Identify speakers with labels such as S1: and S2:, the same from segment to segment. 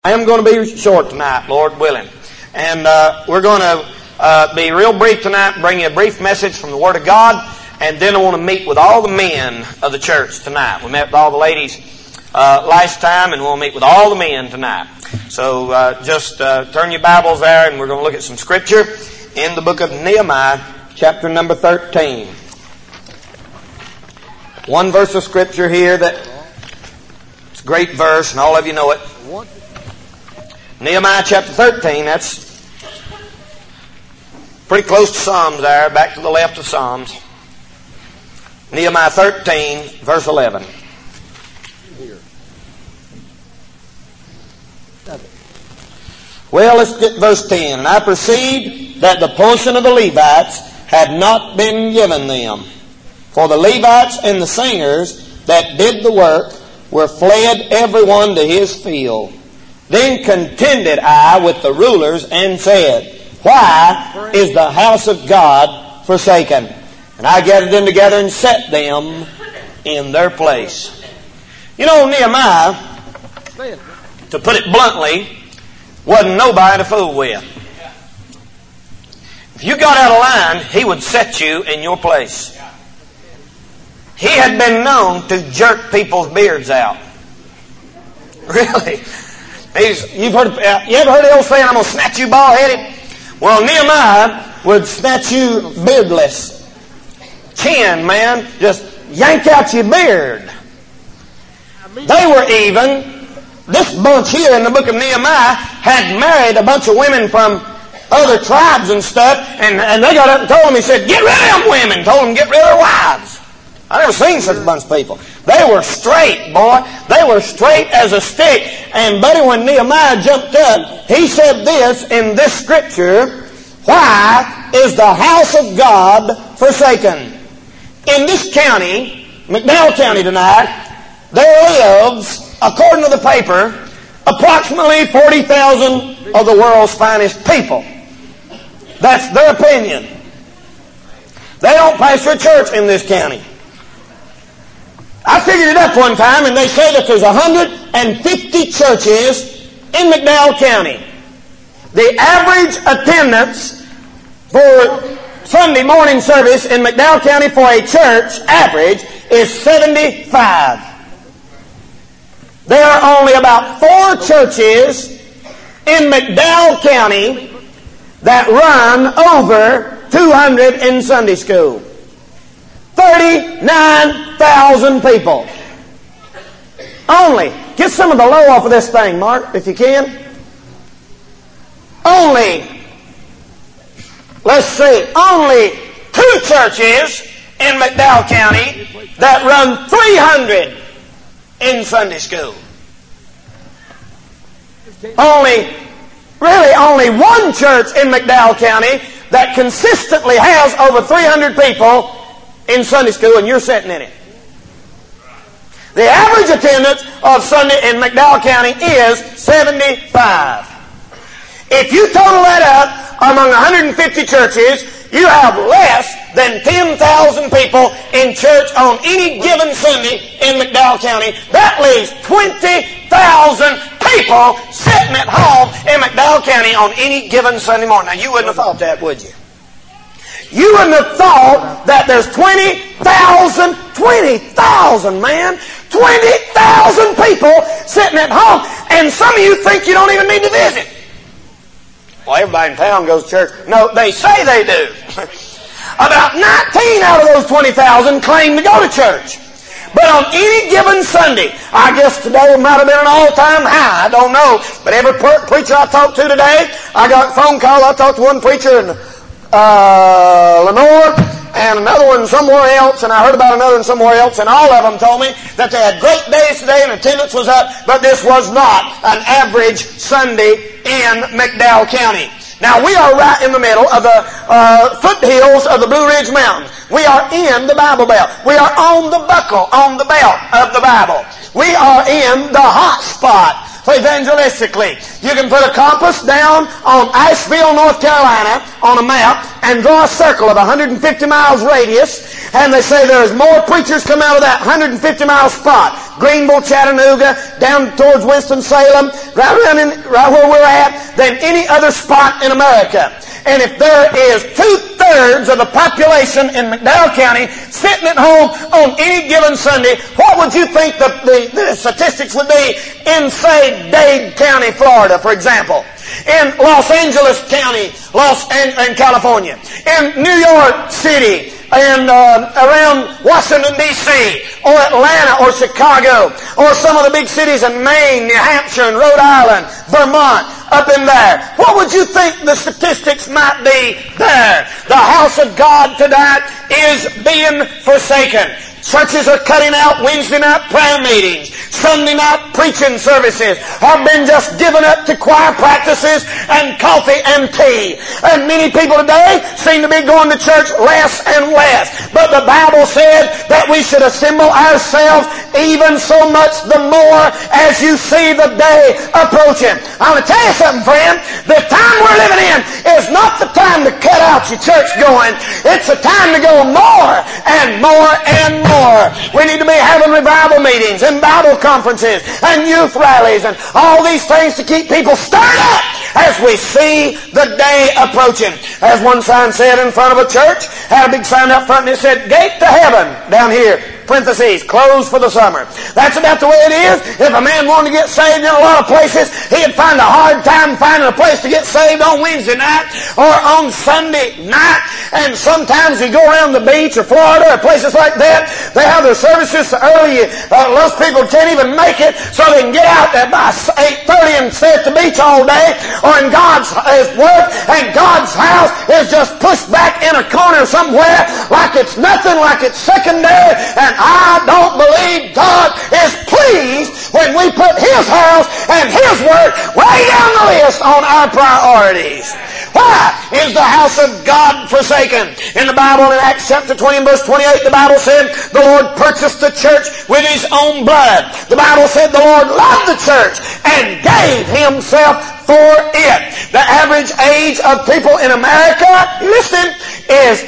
S1: I am going to be short tonight, Lord willing. And we're going to be real brief tonight, bring you a brief message from the Word of God, and then I want to meet with all the men of the church tonight. We met with all the ladies last time, and we'll meet with all the men tonight. So just turn your Bibles there, and we're going to look at some Scripture in the book of Nehemiah, chapter number 13. One verse of Scripture here that it's a great verse, and all of you know it. Nehemiah chapter 13, that's pretty close to Psalms there, back to the left of Psalms. Nehemiah 13, verse 11. Well, let's get verse 10. And I perceived that the portion of the Levites had not been given them. For the Levites and the singers that did the work were fled every one to his field. Then contended I with the rulers and said, Why is the house of God forsaken? And I gathered them together and set them in their place. You know, Nehemiah, to put it bluntly, wasn't nobody to fool with. If you got out of line, he would set you in your place. He had been known to jerk people's beards out. Really? You ever heard the old saying, I'm going to snatch you bald-headed? Well, Nehemiah would snatch you beardless. Chin, man, just yank out your beard. They were even, this bunch here in the book of Nehemiah had married a bunch of women from other tribes and stuff, and they got up and told them, he said, get rid of them women. Told them, get rid of their wives. I never seen such a bunch of people. They were straight, boy. They were straight as a stick. And buddy, when Nehemiah jumped up, he said this in this scripture, Why is the house of God forsaken? In this county, McDowell County tonight, there lives, according to the paper, approximately 40,000 of the world's finest people. That's their opinion. They don't pastor a church in this county. I figured it up one time, and they say that there's 150 churches in McDowell County. The average attendance for Sunday morning service in McDowell County for a church, average, is 75. There are only about 4 churches in McDowell County that run over 200 in Sunday school. 39,000 people. Only. Get some of the low off of this thing, Mark, if you can. Only 2 churches in McDowell County that run 300 in Sunday school. Only 1 church in McDowell County that consistently has over 300 people in Sunday school, and you're sitting in it. The average attendance of Sunday in McDowell County is 75. If you total that up among 150 churches, you have less than 10,000 people in church on any given Sunday in McDowell County. That leaves 20,000 people sitting at home in McDowell County on any given Sunday morning. Now, you wouldn't have thought that, would you? You wouldn't have thought that there's 20,000, man, 20,000 people sitting at home, and some of you think you don't even need to visit. Well, everybody in town goes to church. No, they say they do. About 19 out of those 20,000 claim to go to church. But on any given Sunday, I guess today might have been an all-time high, I don't know, but every preacher I talked to today, I got a phone call, I talked to one preacher in Lenore, and another one somewhere else, and I heard about another one somewhere else, and all of them told me that they had great days today and attendance was up, but this was not an average Sunday in McDowell County. Now, we are right in the middle of the foothills of the Blue Ridge Mountains. We are in the Bible Belt. We are on the buckle, on the belt of the Bible. We are in the hot spot evangelistically. You can put a compass down on Asheville, North Carolina on a map and draw a circle of 150 miles radius, and they say there's more preachers come out of that 150 mile spot. Greenville, Chattanooga, down towards Winston-Salem, right where we're at than any other spot in America. And if there is 2/3 of the population in McDowell County sitting at home on any given Sunday, what would you think the statistics would be in, say, Dade County, Florida, for example? In Los Angeles County, in California, in New York City, and around Washington, D.C., or Atlanta, or Chicago, or some of the big cities in Maine, New Hampshire, and Rhode Island, Vermont, up in there. What would you think the statistics might be there? The house of God tonight is being forsaken. Churches are cutting out Wednesday night prayer meetings. Sunday night preaching services have been just given up to choir practices and coffee and tea. And many people today seem to be going to church less and less. But the Bible said that we should assemble ourselves even so much the more as you see the day approaching. I want to tell you something, friend. The time we're living in is not the time to cut out your church going. It's the time to go more and more and more. We need to be having revival meetings and Bible conferences and youth rallies and all these things to keep people stirred up as we see the day approaching. As one sign said in front of a church, had a big sign up front and it said, "Gate to heaven," down here, parentheses, closed for the summer. That's about the way it is. If a man wanted to get saved in a lot of places, he'd find a hard time finding a place to get saved on Wednesday night or on Sunday night. And sometimes you go around the beach or Florida or places like that, they have their services so early, most people can't even make it, so they can get out there by 8:30 and stay at the beach all day, or in God's work, and God's house is just pushed back in a corner somewhere like it's nothing, like it's secondary. And I don't believe God is pleased when we put His house and His work way down the list on our priorities. Why is the house of God forsaken? In the Bible, in Acts chapter 20 and verse 28, the Bible said the Lord purchased the church with His own blood. The Bible said the Lord loved the church and gave Himself for it. The average age of people in America, listen, is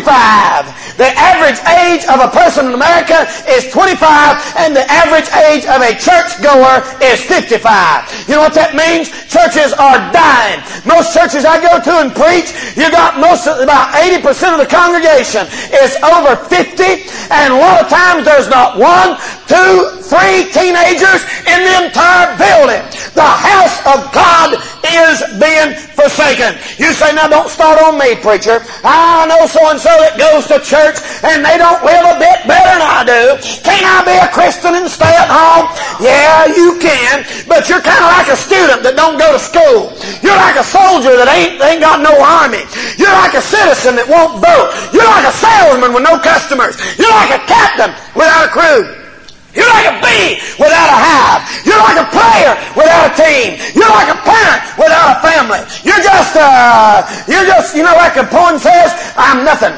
S1: 25. The average age of a person in America is 25, and the average age of a churchgoer is 55. You know what that means? Churches are dying. Most churches I go to and preach, you got about 80% of the congregation is over 50, and a lot of times there's not 1, 2, 3 teenagers in the entire building. The house of God is being forsaken. You say, "Now don't start on me, preacher. I know so-and-so that goes to church and they don't live a bit better than I do. Can't I be a Christian and stay at home?" Yeah, you can, but you're kind of like a student that don't go to school. You're like a soldier that ain't got no army. You're like a citizen that won't vote. You're like a salesman with no customers. You're like a captain without a crew. You're like a bee without a hive. You're like a player without a team. You're like a parent without a family. You're just, you know, like a poem says, I'm nothing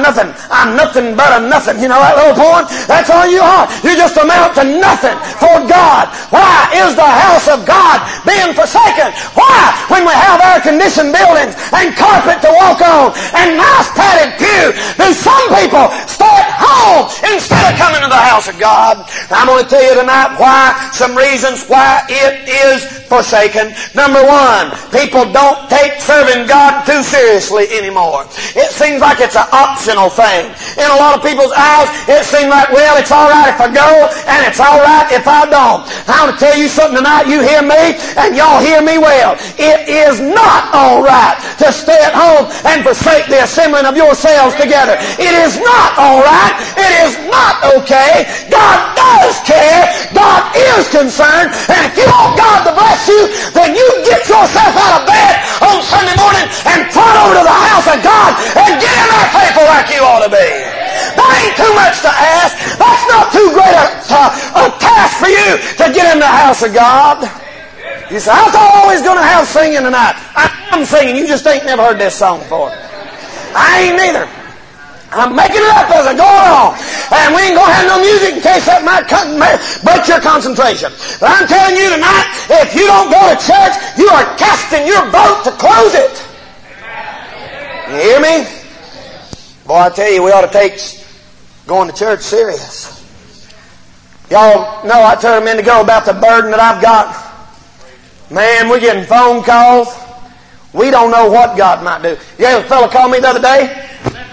S1: but a nothing. You know that little poem? That's all you are. You just amount to nothing for God. Why is the house of God being forsaken? Why, when we have air-conditioned buildings and carpet to walk on and nice padded pew, do some people stay at home instead of coming to the house of God? I'm going to tell you tonight some reasons why it is forsaken. Number one, people don't take serving God too seriously anymore. It seems like it's an optional thing. In a lot of people's eyes, it seems like, well, it's all right if I go, and it's all right if I don't. I want to tell you something tonight. You hear me, and y'all hear me well. It is not all right to stay at home and forsake the assembling of yourselves together. It is not all right. It is not okay. God does care. God is concerned. And if you want God to bless you, then you get yourself out of bed on Sunday morning and trot over to the house of God and get in there faithful like you ought to be. That ain't too much to ask. That's not too great a task for you to get in the house of God. You say, I thought I was always going to have singing tonight. I am singing. You just ain't never heard this song before. I ain't neither. I'm making it up as I go along. And we ain't going to have no music in case that might break your concentration. But I'm telling you tonight, if you don't go to church, you are casting your vote to close it. You hear me? Boy, I tell you, we ought to take going to church serious. Y'all know I told a minute ago about the burden that I've got. Man, we're getting phone calls. We don't know what God might do. You had a fellow call me the other day.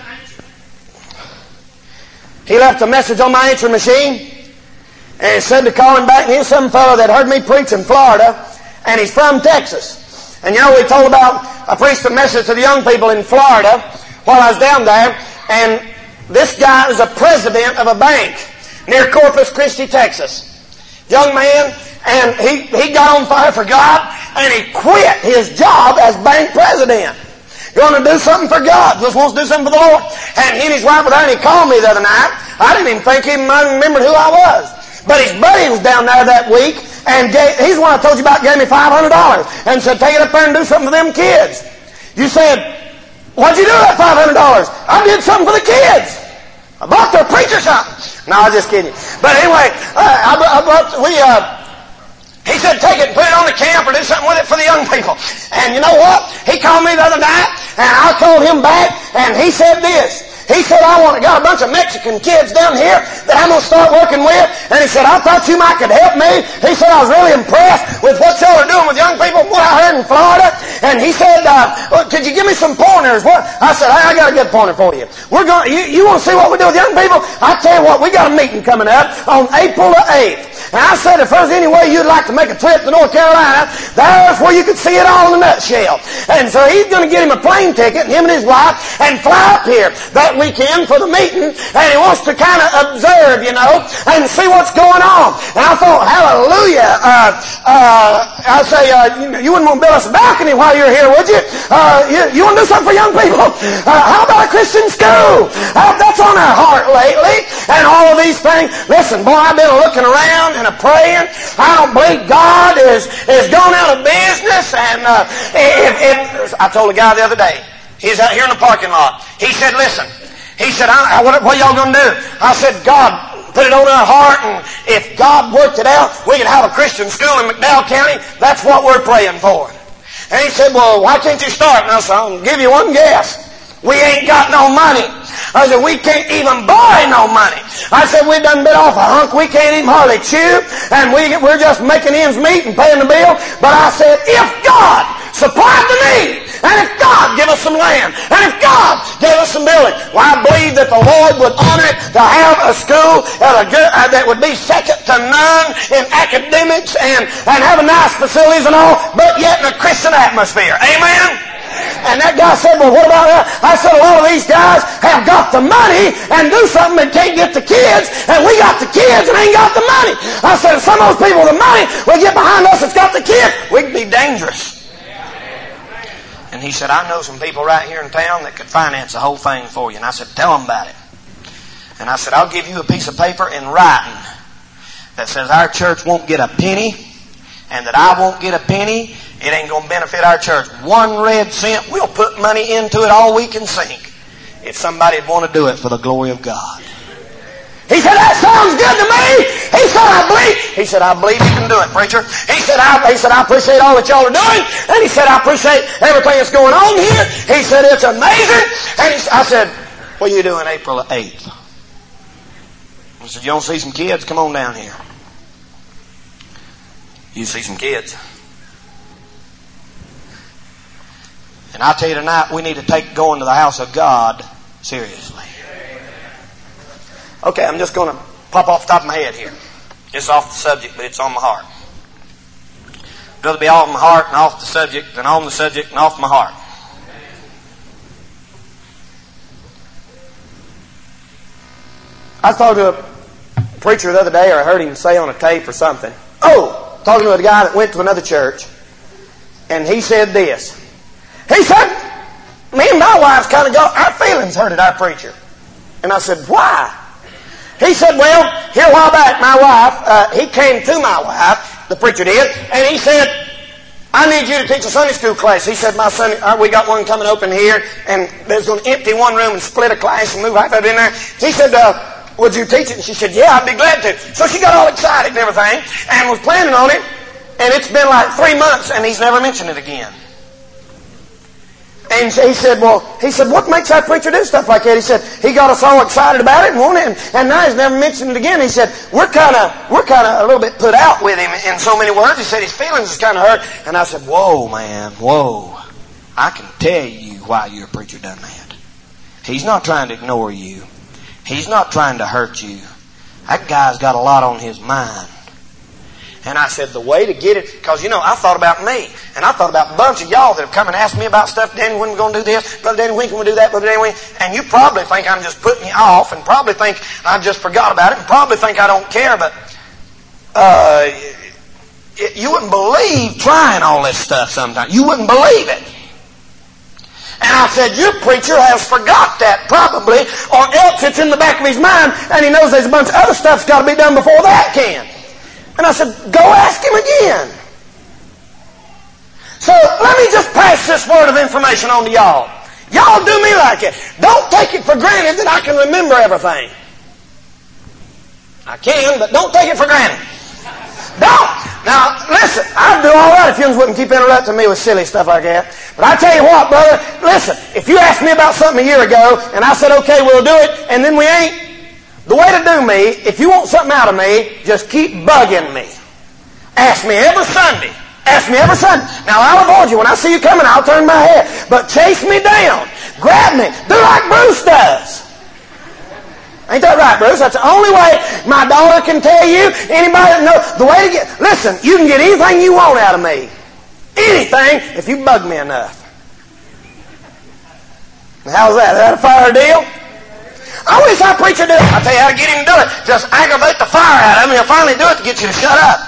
S1: He left a message on my answering machine. And it said to call him back. And he was some fellow that heard me preach in Florida. And he's from Texas. And you know, we told about, I preached a message to the young people in Florida while I was down there. And this guy was a president of a bank near Corpus Christi, Texas. Young man, and he got on fire for God, and he quit his job as bank president. Going to do something for God. Just wants to do something for the Lord. And he and his wife were there, and he called me the other night. I didn't even think he remembered who I was. But his buddy was down there that week, and he's the one I told you about, gave me $500, and said, take it up there and do something for them kids. You said, what'd you do with that $500? I did something for the kids. I bought their preacher something. No, I was just kidding. But anyway, he said take it and put it on the camp or do something with it for the young people. And you know what? He called me the other night, and I called him back, and he said this. He said, got a bunch of Mexican kids down here that I'm going to start working with. And he said, I thought you might could help me. He said, I was really impressed with what y'all are doing with young people, what I heard in Florida. And he said, could you give me some pointers? What? I said, I got a good pointer for you. You want to see what we do with young people? I tell you what, we got a meeting coming up on April the 8th. And I said, if there's any way you'd like to make a trip to North Carolina, there's where you could see it all in a nutshell. And so he's going to get him a plane ticket, him and his wife, and fly up here that weekend for the meeting. And he wants to kind of observe, and see what's going on. And I thought, hallelujah. I say, you wouldn't want to build us a balcony while you're here, would you? You want to do something for young people? How about a Christian school? That's on our heart lately. And all of these things. Listen, boy, I've been looking around and praying. I don't believe God is gone out of business. And I told a guy the other day, he's out here in the parking lot. He said, listen, what y'all going to do? I said, God put it on our heart, and if God worked it out, we could have a Christian school in McDowell County. That's what we're praying for. And he said, well, why can't you start? And I said, I'll give you one guess. We ain't got no money. I said, we can't even buy no money. I said, we done bit off a hunk we can't even hardly chew, and we're just making ends meet and paying the bill. But I said, if God supplied the need, and if God give us some land, and if God gave us some building, well, I believe that the Lord would honor it to have a school that would be second to none in academics and have a nice facilities and all, but yet in a Christian atmosphere. Amen? And that guy said, well, what about that? I said, a lot of these guys have got the money and do something and can't get the kids, and we got the kids and ain't got the money. I said, if some of those people with the money will get behind us that's got the kids, we could be dangerous. And he said, I know some people right here in town that could finance the whole thing for you. And I said, tell them about it. And I said, I'll give you a piece of paper in writing that says our church won't get a penny, and that I won't get a penny. It ain't going to benefit our church 1 red cent. We'll put money into it all we can sink if somebody would want to do it for the glory of God. He said, that sounds good to me. He said, I believe you can do it, preacher. He said, I appreciate all that y'all are doing. And he said, I appreciate everything that's going on here. He said, it's amazing. And I said, what are you doing April the 8th? He said, you don't see some kids? Come on down here. You see some kids. And I tell you tonight, we need to take going to the house of God seriously. Okay, I'm just going to pop off the top of my head here. It's off the subject, but it's on my heart. I'd rather be off my heart and off the subject than on the subject and off my heart. I was talking to a preacher the other day, or I heard him say on a tape or something. Talking to a guy that went to another church, and he said this. He said, me and my wife's kind of got our feelings hurt at our preacher. And I said, why? He said, well, here a while back, my wife, he came to my wife, the preacher did, and he said, I need you to teach a Sunday school class. He said, we got one coming open here, and there's going to empty one room and split a class and move half of it in there. He said, would you teach it? And she said, yeah, I'd be glad to. So she got all excited and everything, and was planning on it, and it's been like 3 months, and he's never mentioned it again. And he said, what makes that preacher do stuff like that? He said, he got us all excited about it and wanted it, and now he's never mentioned it again. He said, we're kind of a little bit put out with him in so many words. He said his feelings is kind of hurt. And I said, whoa, man, whoa. I can tell you why your preacher done that. He's not trying to ignore you. He's not trying to hurt you. That guy's got a lot on his mind. And I said, the way to get it, because, I thought about me. And I thought about a bunch of y'all that have come and asked me about stuff. Danny, when are we going to do this? Brother Danny, when can we do that? Brother Danny, when? And you probably think I'm just putting you off, and probably think I just forgot about it, and probably think I don't care, but you wouldn't believe trying all this stuff sometimes. You wouldn't believe it. And I said, your preacher has forgot that probably, or else it's in the back of his mind, and he knows there's a bunch of other stuff's got to be done before that can. And I said, go ask him again. So let me just pass this word of information on to y'all. Y'all do me like it. Don't take it for granted that I can remember everything. I can, but don't take it for granted. Don't. Now, listen, I'd do all right if you wouldn't keep interrupting me with silly stuff like that. But I tell you what, brother, listen, if you asked me about something a year ago, and I said, okay, we'll do it, and then we ain't, the way to do me, if you want something out of me, just keep bugging me. Ask me every Sunday. Ask me every Sunday. Now, I'll avoid you. When I see you coming, I'll turn my head. But chase me down. Grab me. Do like Bruce does. Ain't that right, Bruce? That's the only way my daughter can tell you. Anybody that knows. The way to get... Listen, you can get anything you want out of me. Anything if you bug me enough. How's that? Is that a fair deal? I wish our preacher did it. I'll tell you how to get him to do it. Just aggravate the fire out of him. He'll finally do it to get you to shut up.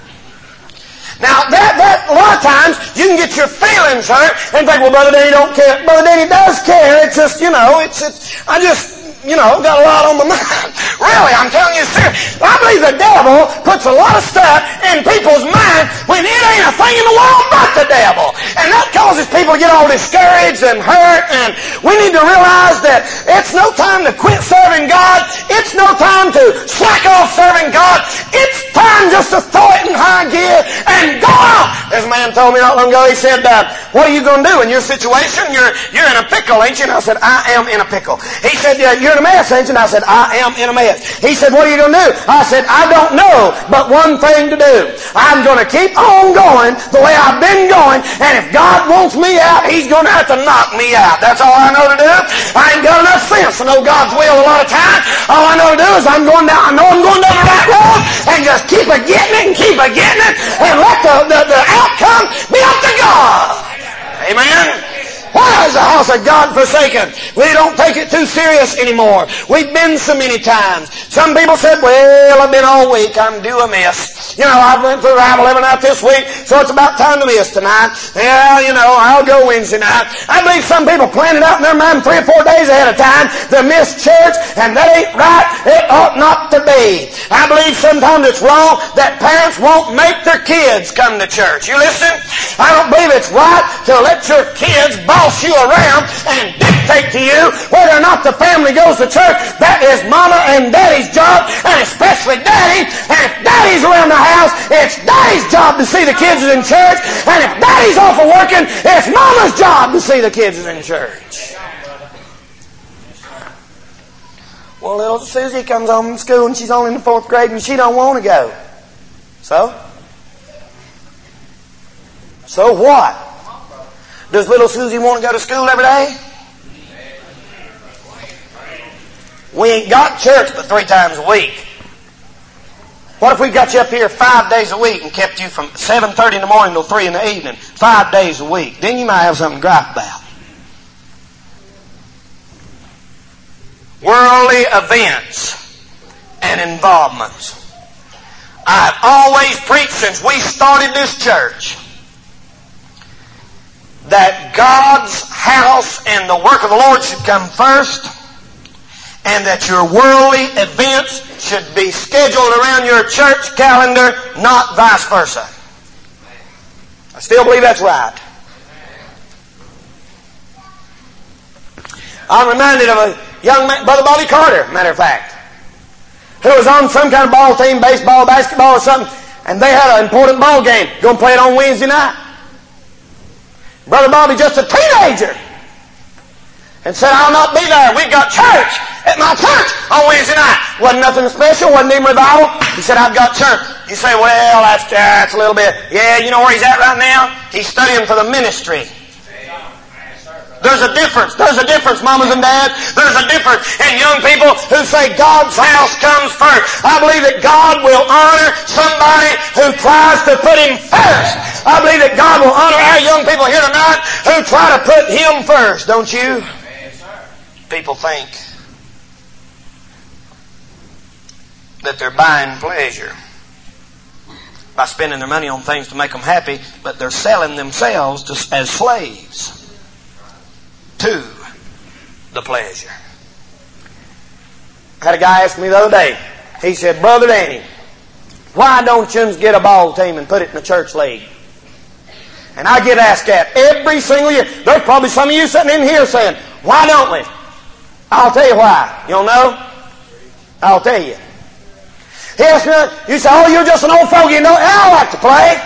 S1: Now, that a lot of times, you can get your feelings hurt and think, well, Brother Danny don't care. Brother Danny does care. It's just, I just, got a lot on my mind. Really, I'm telling you serious. I believe the devil puts a lot of stuff in people's mind when it ain't a thing in the world but the devil. And that causes people to get all discouraged and hurt. And we need to realize that it's no time to quit serving God. It's no time to slack off serving God. It's time just to throw it in high gear and go out. This man told me not long ago, he said, what are you going to do in your situation? You're in a pickle, ain't you? And I said, I am in a pickle. He said, you're in a mess, ain't you? And I said, I am in a mess. He said, what are you going to do? I said, I don't know, but one thing to do. I'm going to keep on going the way I've been going, and if God wants me out, He's going to have to knock me out. That's all I know to do. I ain't got enough sense to know God's will a lot of times. All I know to do is I know I'm going down the right road, and just keep a getting it and keep a getting it, and let the outcome be up to God. Amen. Why is the house of God forsaken? We don't take it too serious anymore. We've been so many times. Some people said, well, I've been all week. I'm due a miss. I went to revival every night this week, so it's about time to miss tonight. Yeah, I'll go Wednesday night. I believe some people plan it out in their mind 3 or 4 days ahead of time to miss church, and that ain't right. It ought not to be. I believe sometimes it's wrong that parents won't make their kids come to church. You listen? I don't believe it's right to let your kids boss you around and dictate to you whether or not the family goes to church. That is Mama and Daddy's job, and especially Daddy. And if Daddy's around the house, it's Daddy's job to see the kids is in church. And if Daddy's off of working, it's Mama's job to see the kids is in church. Well, little Susie comes home from school and she's only in the 4th grade and she don't want to go. So what? Does little Susie want to go to school every day? We ain't got church but 3 times a week. What if we got you up here 5 days a week and kept you from 7:30 in the morning till 3 in the evening, 5 days a week? Then you might have something to gripe about. Worldly events and involvements. I've always preached since we started this church that God's house and the work of the Lord should come first, and that your worldly events should be scheduled around your church calendar, not vice versa. I still believe that's right. I'm reminded of a young man, Brother Bobby Carter, matter of fact, who was on some kind of ball team, baseball, basketball or something, and they had an important ball game. Going to play it on Wednesday night. Brother Bobby, just a teenager, and said, I'll not be there. We've got church at my church on Wednesday night. Wasn't nothing special, wasn't even revival. He said, I've got church. You say, well, that's a little bit. Yeah, you know where he's at right now? He's studying for the ministry. There's a difference. There's a difference, mamas and dads. There's a difference in young people who say God's house comes first. I believe that God will honor somebody who tries to put Him first. I believe that God will honor our young people here tonight who try to put Him first. Don't you? People think that they're buying pleasure by spending their money on things to make them happy, but they're selling themselves as slaves to the pleasure. I had a guy ask me the other day. He said, Brother Danny, why don't you get a ball team and put it in the church league? And I get asked that every single year. There's probably some of you sitting in here saying, why don't we? I'll tell you why. You don't know? I'll tell you. He asked me, you say, oh, you're just an old fogey. No, I like to play.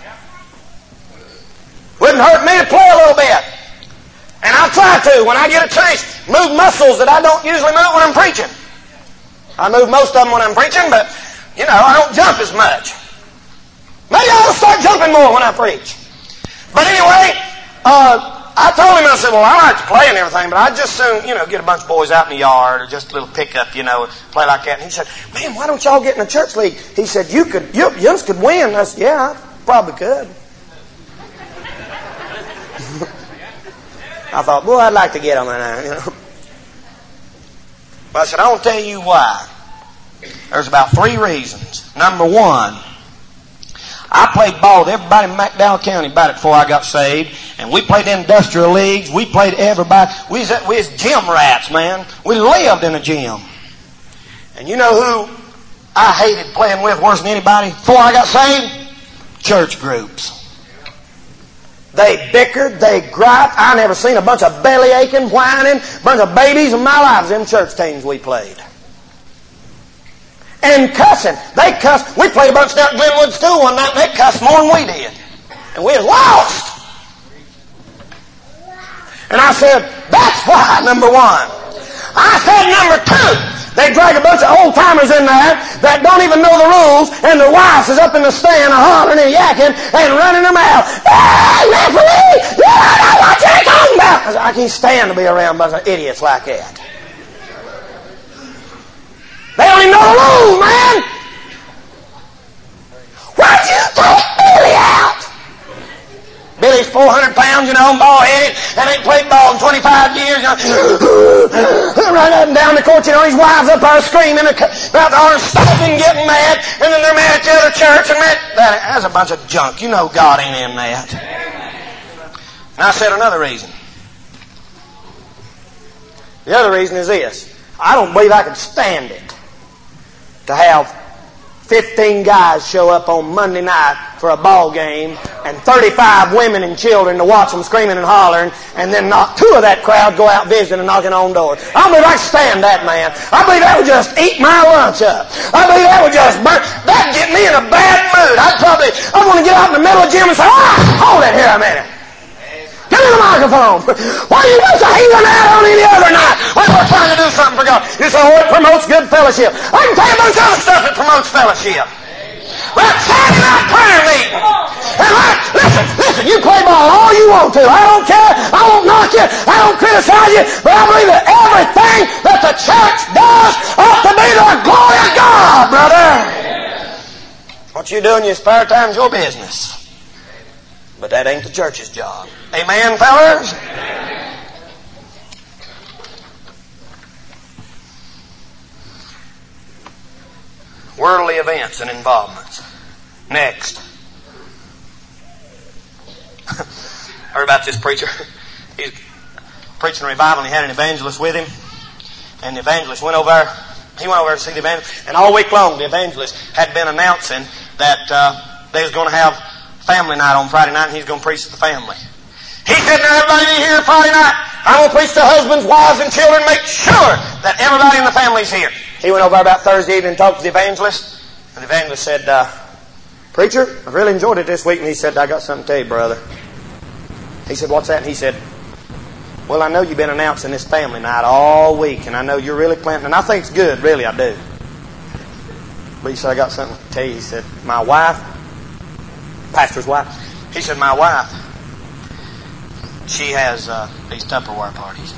S1: Wouldn't hurt me to play a little bit. And I'll try to, when I get a chance, move muscles that I don't usually move when I'm preaching. I move most of them when I'm preaching, but, I don't jump as much. Maybe I ought to start jumping more when I preach. But anyway, I told him, I said, well, I like to play and everything, but I'd just soon, get a bunch of boys out in the yard or just a little pickup, play like that. And he said, man, why don't y'all get in a church league? He said, you could win. I said, yeah, I probably could. I thought, boy, I'd like to get on that. But I said, I won't tell you why. There's about 3 reasons. Number 1, I played ball with everybody in McDowell County about it before I got saved. And we played industrial leagues. We played everybody. We was gym rats, man. We lived in a gym. And you know who I hated playing with worse than anybody before I got saved? Church groups. They bickered, they griped. I never seen a bunch of belly aching, whining, bunch of babies in my life. Them church teams we played. And cussing. They cussed. We played a bunch down at Glenwood School one night and they cussed more than we did. And we was lost. And I said, that's why, number 1. I said, number 2. They drag a bunch of old-timers in there that don't even know the rules, and their wives is up in the stand hollering and yakking and running their mouth. Hey, referee! You don't know what you're talking about! I said, I can't stand to be around a bunch of idiots like that. They don't even know the rules, man! Why'd you take Billy out? Billy's 400 pounds, bald-headed, and ain't played ball in 25 years. Run up and down the court, his wives up there screaming about the orange stopping, getting mad, and then they're mad at the other church, and that's a bunch of junk. God ain't in that. And I said another reason. The other reason is this. I don't believe I could stand it to have 15 guys show up on Monday night for a ball game and 35 women and children to watch them screaming and hollering, and then not 2 of that crowd go out visiting and knocking on doors. I don't believe I could stand that, man. I believe that would just eat my lunch up. I believe that would just burn. That'd get me in a bad mood. I'd want to get out in the middle of the gym and say, hold it here a minute. Give me the microphone. Why do you wish I heathen out on any other night when we're trying to do something for God? You say, it promotes good fellowship. I can tell you a bunch of other stuff that promotes fellowship. But Saturday night prayer meeting. And listen, you play ball all you want to. I don't care. I won't knock you. I don't criticize you. But I believe that everything that the church does ought to be to the glory of God, brother. What you do in your spare time is your business. But that ain't the church's job. Amen, fellas? Amen. Worldly events and involvements. Next. Heard about this preacher. He's preaching a revival and he had an evangelist with him. And the evangelist went over there. He went over there to see the evangelist. And all week long the evangelist had been announcing that they was going to have family night on Friday night and he's going to preach to the family. He said, now everybody be here Friday night. I'm going to preach to husbands, wives, and children. Make sure that everybody in the family's here. He went over about Thursday evening and talked to the evangelist. And the evangelist said, preacher, I've really enjoyed it this week. And he said, I got something to tell you, brother. He said, what's that? And he said, Well, I know you've been announcing this family night all week, and I know you're really planting, and I think it's good, really, I do. But he said, I got something to tell you. He said, my wife, pastor's wife, he said, my wife, she has these Tupperware parties.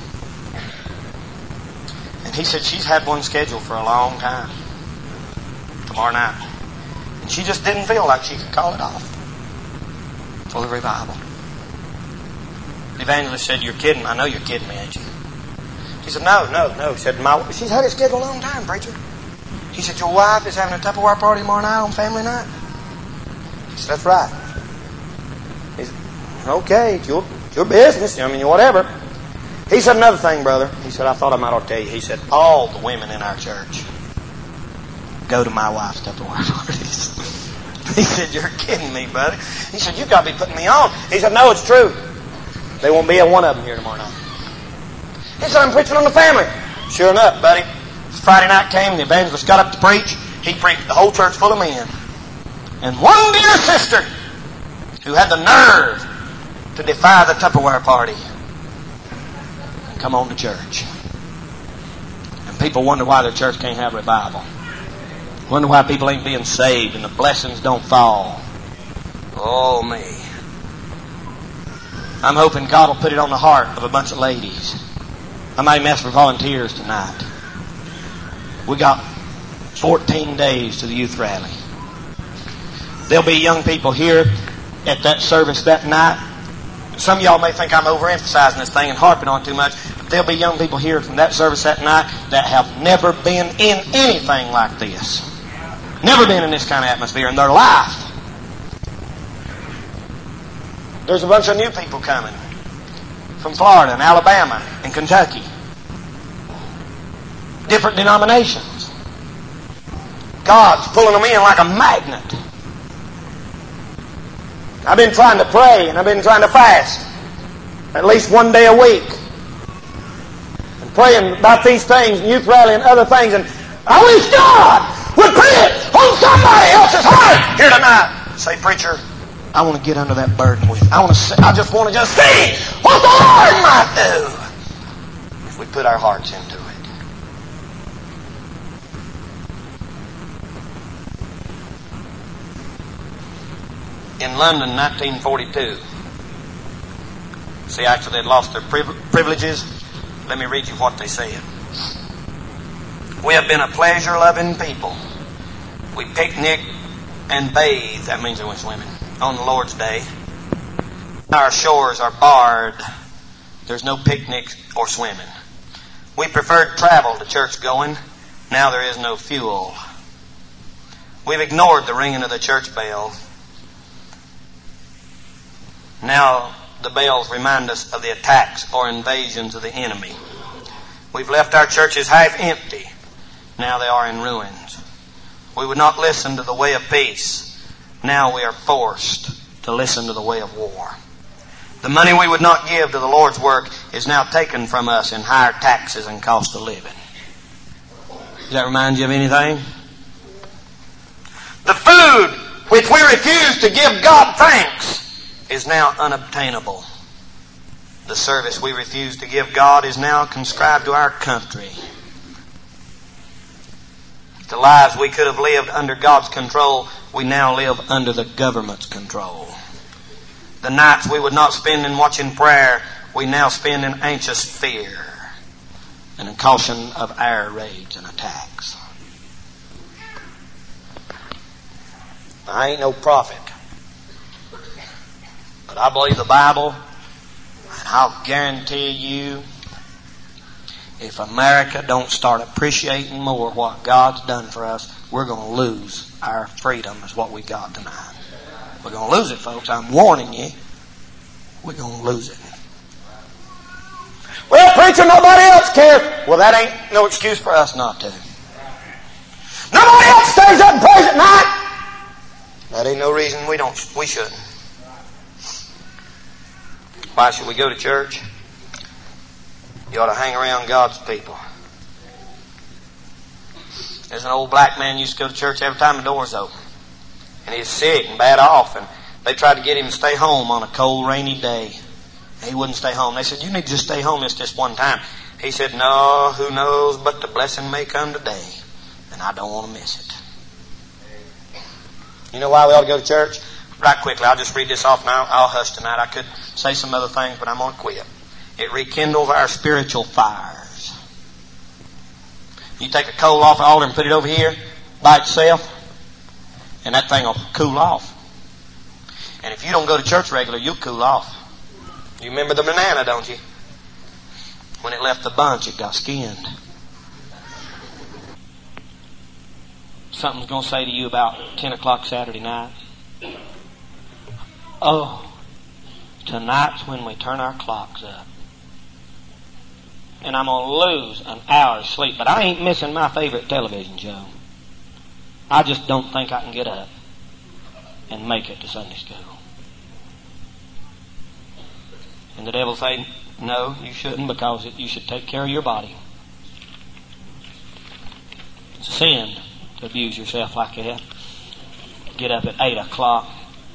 S1: And he said she's had one scheduled for a long time, tomorrow night. And she just didn't feel like she could call it off for the revival. The evangelist said, you're kidding. I know you're kidding me, ain't you? He said, no. He said, she's had it scheduled a long time, preacher. He said, your wife is having a Tupperware party tomorrow night on family night? He said, that's right. He said, okay, it's your business. I mean, whatever. He said another thing, brother. He said, I thought I might ought to tell you. He said, all the women in our church go to my wife's Tupperware parties. He said, you're kidding me, buddy. He said, you've got to be putting me on. He said, no, it's true. There won't be a one of them here tomorrow night. He said, I'm preaching on the family. Sure enough, buddy. Friday night came, the evangelist got up to preach. He preached the whole church full of men. And one dear sister who had the nerve to defy the Tupperware party and come on to church. And people wonder why their church can't have revival. Wonder why people ain't being saved and the blessings don't fall. Oh, me. I'm hoping God will put it on the heart of a bunch of ladies. I might ask for volunteers tonight. We got 14 days to the youth rally. There'll be young people here at that service that night. Some of y'all may think I'm overemphasizing this thing and harping on too much. But there'll be young people here from that service that night that have never been in anything like this. Never been in this kind of atmosphere in their life. There's a bunch of new people coming from Florida and Alabama and Kentucky. Different denominations. God's pulling them in like a magnet. I've been trying to pray and I've been trying to fast at least one day a week. And praying about these things, youth rally and other things. And I wish God would put it on somebody else's heart here tonight. Say, preacher, I want to get under that burden with you. I just want to see what the Lord might do if we put our hearts into it. In London, 1942. See, after they'd lost their privileges, let me read you what they said. We have been a pleasure-loving people. We picnic and bathe. That means they went swimming. On the Lord's Day. Our shores are barred. There's no picnic or swimming. We preferred travel to church going. Now there is no fuel. We've ignored the ringing of the church bell. Now the bells remind us of the attacks or invasions of the enemy. We've left our churches half empty. Now they are in ruins. We would not listen to the way of peace. Now we are forced to listen to the way of war. The money we would not give to the Lord's work is now taken from us in higher taxes and cost of living. Does that remind you of anything? The food which we refuse to give God thanks is now unobtainable. The service we refuse to give God is now conscribed to our country. The lives we could have lived under God's control, we now live under the government's control. The nights we would not spend in watching prayer, we now spend in anxious fear and in caution of air raids and attacks. I ain't no prophet, but I believe the Bible, and I'll guarantee you, if America don't start appreciating more what God's done for us, we're going to lose our freedom is what we got tonight. We're going to lose it, folks. I'm warning you. We're going to lose it. Well, preacher, nobody else cares. Well, that ain't no excuse for us not to. Nobody else stays up and prays at night. That ain't no reason we shouldn't. Why should we go to church? You ought to hang around God's people. There's an old black man who used to go to church every time the door's open. And he's sick and bad off. And they tried to get him to stay home on a cold, rainy day. He wouldn't stay home. They said, you need to just stay home this one time. He said, no, who knows but the blessing may come today, and I don't want to miss it. You know why we ought to go to church? Right quickly, I'll just read this off now. I'll hush tonight. I could say some other things, but I'm going to quit. It rekindles our spiritual fires. You take a coal off the altar and put it over here by itself, and that thing will cool off. And if you don't go to church regular, you'll cool off. You remember the banana, don't you? When it left the bunch, it got skinned. Something's going to say to you about 10 o'clock Saturday night. Oh, tonight's when we turn our clocks up. And I'm going to lose an hour's sleep. But I ain't missing my favorite television show. I just don't think I can get up and make it to Sunday school. And the devil say, no, you shouldn't, because you should take care of your body. It's a sin to abuse yourself like that. Get up at 8 o'clock.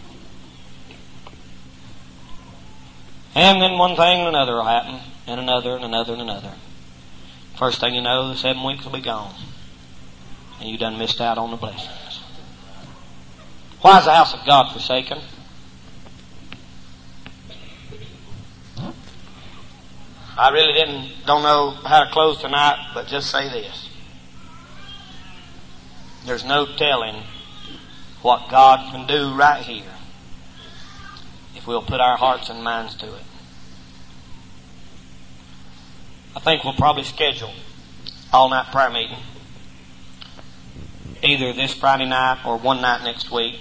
S1: And then one thing and another will happen, and another and another and another. First thing you know, the 7 weeks will be gone. And you done missed out on the blessings. Why is the house of God forsaken? I really don't know how to close tonight, but just say this. There's no telling what God can do right here if we'll put our hearts and minds to it. I think we'll probably schedule all-night prayer meeting either this Friday night or one night next week.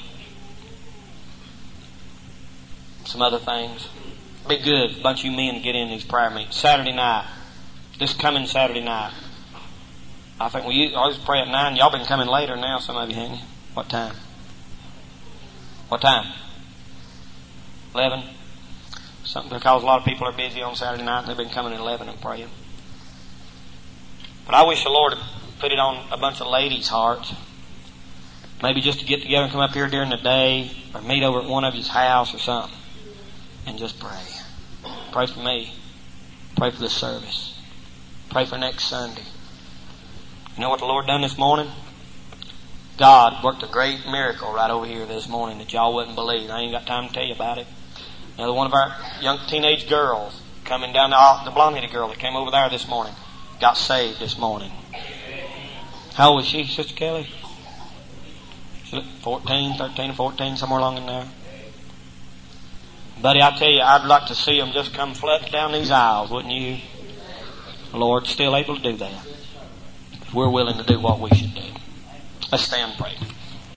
S1: Some other things. Be good, a bunch of you men get in these prayer meetings. Saturday night. This coming Saturday night. I think we always pray at 9. Y'all been coming later now, some of you, haven't you? What time? What time? 11? Something because a lot of people are busy on Saturday night and they've been coming at 11 and praying. But I wish the Lord had put it on a bunch of ladies' hearts. Maybe just to get together and come up here during the day or meet over at one of his house or something and just pray. Pray for me. Pray for this service. Pray for next Sunday. You know what the Lord done this morning? God worked a great miracle right over here this morning that y'all wouldn't believe. I ain't got time to tell you about it. Another one of our young teenage girls coming down the blonde-headed girl that came over there this morning got saved this morning. How old was she, Sister Kelly? 13 or 14, somewhere along in there. Buddy, I tell you, I'd like to see them just come flooding down these aisles, wouldn't you? The Lord's still able to do that. If we're willing to do what we should do. Let's stand and pray.